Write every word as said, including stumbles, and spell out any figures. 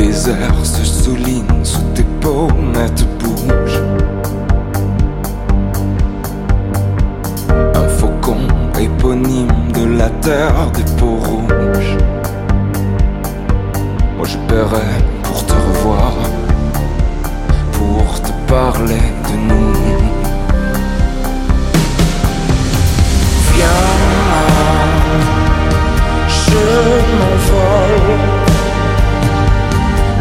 désert se souligne sous tes pommettes bougent. Un faucon éponyme de la terre des peaux rouges. Moi je paierais pour te revoir, pour te parler de nous.